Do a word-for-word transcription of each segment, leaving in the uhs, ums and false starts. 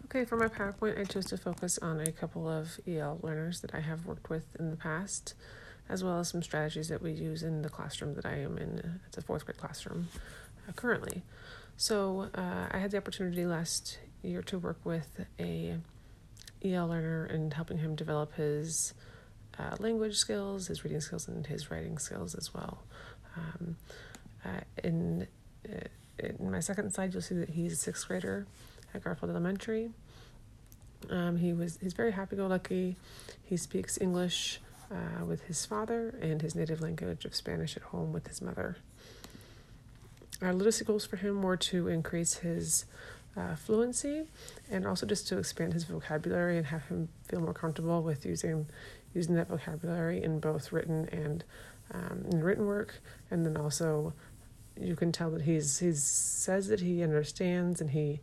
Okay, for my PowerPoint, I chose to focus on a couple of E L learners that I have worked with in the past, as well as some strategies that we use in the classroom that I am in. It's a fourth grade classroom uh, currently. So uh, I had the opportunity last year to work with a E L learner and helping him develop his uh, language skills, his reading skills, and his writing skills as well. Um, uh, in, uh, in my second slide, you'll see that he's a sixth grader at Garfield Elementary. Um, he was he's very happy-go-lucky. He speaks English uh, with his father and his native language of Spanish at home with his mother. Our literacy goals for him were to increase his uh, fluency and also just to expand his vocabulary and have him feel more comfortable with using using that vocabulary in both written and um, in written work. And then also you can tell that he's he says that he understands and he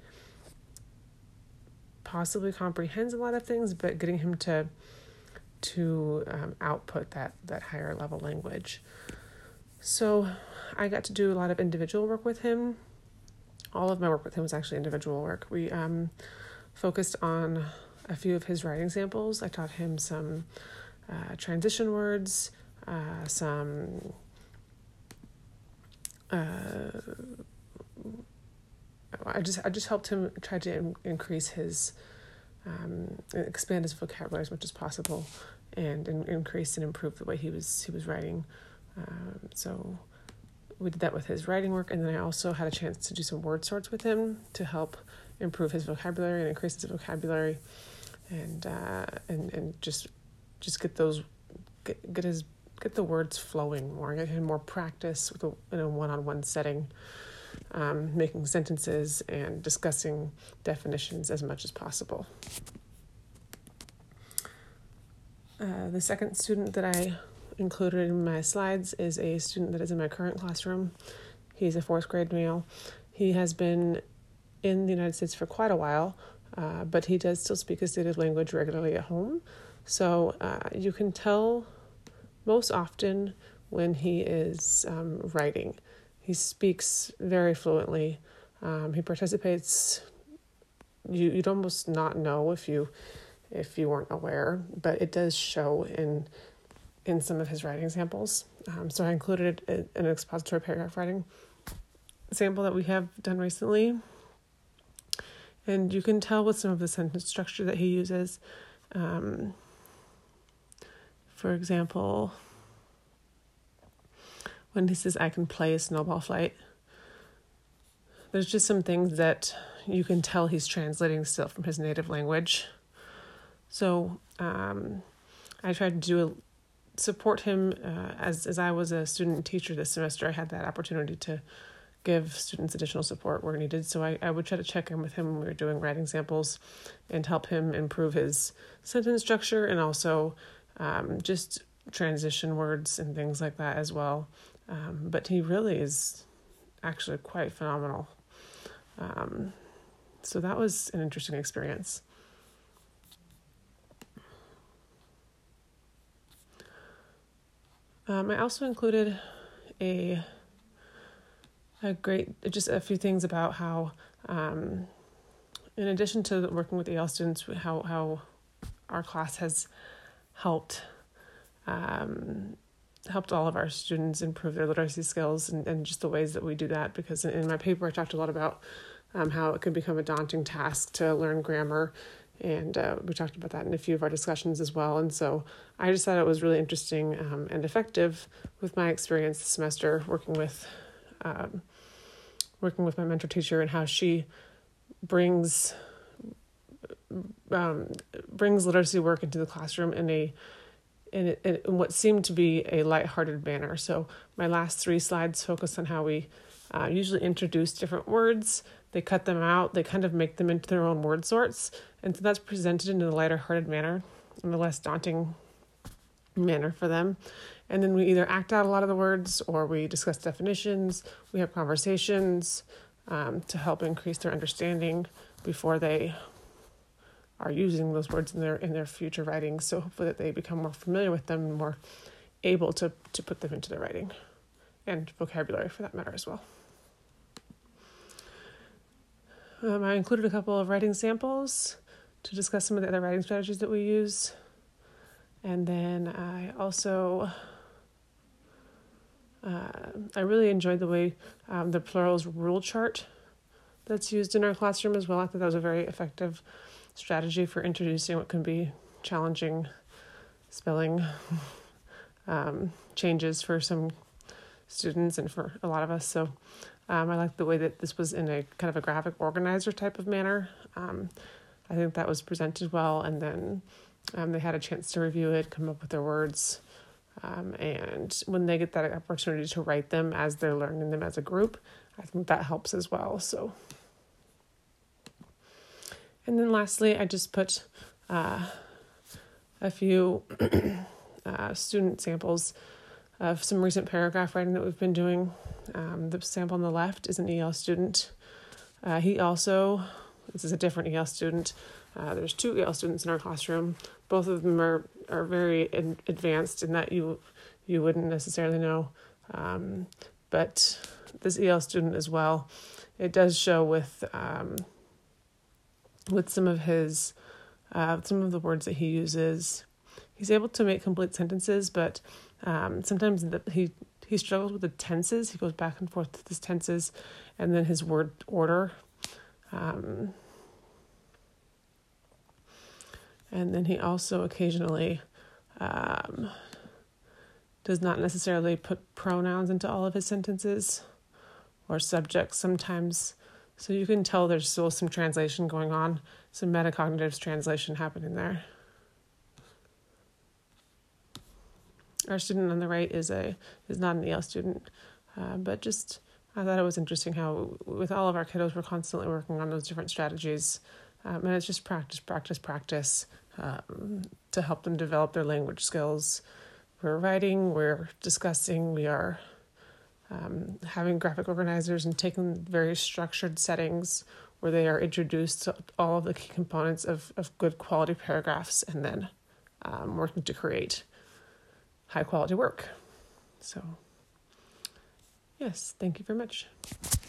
possibly comprehends a lot of things, but getting him to to um, output that that higher level language. So I got to do a lot of individual work with him. All of my work with him was actually individual work. We um, focused on a few of his writing samples. I taught him some uh, transition words, uh, some uh, I just I just helped him try to in, increase his, um, expand his vocabulary as much as possible, and, and increase and improve the way he was he was writing. Um, so we did that with his writing work, and then I also had a chance to do some word sorts with him to help improve his vocabulary and increase his vocabulary, and uh, and and just just get those get get his get the words flowing more, get him more practice with a, in a one-on-one setting. Um, making sentences and discussing definitions as much as possible. Uh, the second student that I included in my slides is a student that is in my current classroom. He's a fourth grade male. He has been in the United States for quite a while, uh, but he does still speak his native language regularly at home. So uh, you can tell most often when he is um, writing. He speaks very fluently. Um, he participates. You you'd almost not know if you if you weren't aware, but it does show in in some of his writing samples. Um, so I included a, an expository paragraph writing sample that we have done recently, and you can tell with some of the sentence structure that he uses. Um, for example, when he says, "I can play a snowball fight," there's just some things that you can tell he's translating still from his native language. So um, I tried to do a, support him uh, as as I was a student teacher this semester. I had that opportunity to give students additional support where needed. So I, I would try to check in with him when we were doing writing samples and help him improve his sentence structure and also um, just transition words and things like that as well. Um, but he really is actually quite phenomenal. Um, so that was an interesting experience. Um, I also included a a great, just a few things about how, um, in addition to working with E L students, how, how our class has helped um, helped all of our students improve their literacy skills and, and just the ways that we do that. Because in, in my paper, I talked a lot about um, how it can become a daunting task to learn grammar. And uh, we talked about that in a few of our discussions as well. And so I just thought it was really interesting um, and effective with my experience this semester working with um, working with my mentor teacher and how she brings um, brings literacy work into the classroom in a in, a, in what seemed to be a lighthearted manner. So my last three slides focus on how we uh, usually introduce different words. They cut them out. They kind of make them into their own word sorts. And so that's presented in a lighter-hearted manner, in a less daunting manner for them. And then we either act out a lot of the words or we discuss definitions. We have conversations um, to help increase their understanding before they are using those words in their in their future writings. So hopefully that they become more familiar with them and more able to, to put them into their writing and vocabulary for that matter as well. Um, I included a couple of writing samples to discuss some of the other writing strategies that we use. And then I also, uh, I really enjoyed the way um, the plurals rule chart that's used in our classroom as well. I thought that was a very effective strategy for introducing what can be challenging spelling um, changes for some students and for a lot of us. So um, I liked the way that this was in a kind of a graphic organizer type of manner. Um, I think that was presented well, and then um, they had a chance to review it, come up with their words, um, and when they get that opportunity to write them as they're learning them as a group, I think that helps as well. So, and then lastly, I just put uh, a few uh, student samples of some recent paragraph writing that we've been doing. Um, the sample on the left is an E L student. Uh, he also, this is a different E L student. Uh, there's two E L students in our classroom. Both of them are, are very in, advanced in that you you wouldn't necessarily know. Um, but this E L student as well, it does show with um, with some of his, uh, some of the words that he uses. He's able to make complete sentences, but um, sometimes the, he he struggles with the tenses. He goes back and forth with his tenses, and then his word order. Um, and then he also occasionally um, does not necessarily put pronouns into all of his sentences or subjects sometimes. So you can tell there's still some translation going on, some metacognitive translation happening there. Our student on the right is a is not an E L student, uh, but just I thought it was interesting how with all of our kiddos we're constantly working on those different strategies, um, and it's just practice, practice, practice um, to help them develop their language skills. We're writing, we're discussing, we are um, having graphic organizers and taking very structured settings where they are introduced to all of the key components of, of good quality paragraphs, and then um, working to create high quality work. So, yes, thank you very much.